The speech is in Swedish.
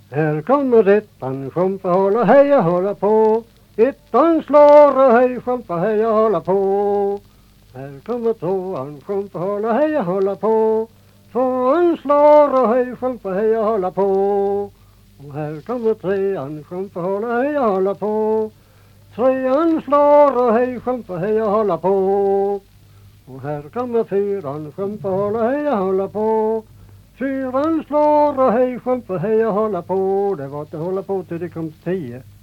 Här kommer ettan, sjumpa hålla heja hålla på. Ettan slår och hej sjumpa heja hålla på. Här kommer tvåan, sjumpa hålla heja hålla på. Tvåan slår och hej sjumpa heja hålla på. Och här kommer trean, sjumpa hålla heja hålla på. Trean slår och hej sjumpa heja hålla på. Och här kommer fyran, sjumpa hålla heja hålla på. Fyran slår och hej sjumpa heja hålla på. Det var att hålla på till det kom 10.